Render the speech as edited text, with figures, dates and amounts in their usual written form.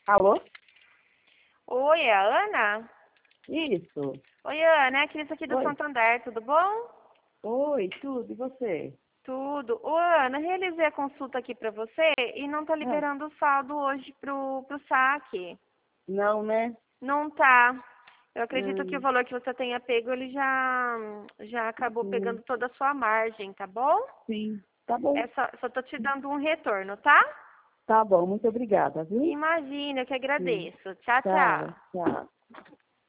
Alô? Oi, é a Ana? Isso. Oi, Ana, é a Cris aqui do Oi. Santander, tudo bom? Oi, tudo. E você? Tudo. Ô, Ana, realizei a consulta aqui pra você e não tá Ah, liberando o saldo hoje pro saque. não, né? Não tá. Eu acredito que o Hum, valor que você tenha pego, ele já acabou hum, pegando toda a sua margem, tá bom? sim. Tá bom. Só tô te dando um retorno, tá? Tá bom. Muito obrigada, viu? Imagina, eu que Sim. agradeço. Tchau, Tchau, tchau. tchau.